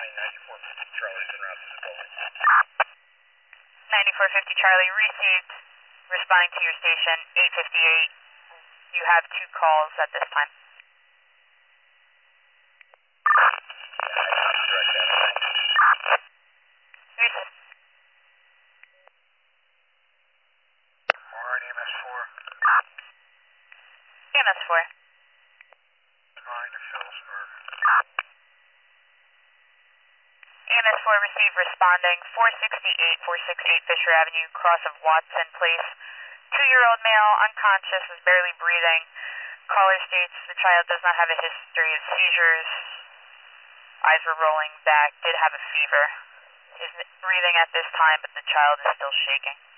responding 9450 Charlie's en route to the building. 9450 Charlie, received. Responding to your station, 858. You have 2 calls at this time. Received. Alright, EMS4. EMS4. Trying to Phillipsburg. EMS4 received, responding 468 Fisher Avenue, cross of Watson Place. 2-year-old male, unconscious, is barely breathing. Caller states the child does not have a history of seizures. Eyes were rolling back, did have a fever. Is breathing at this time, but the child is still shaking.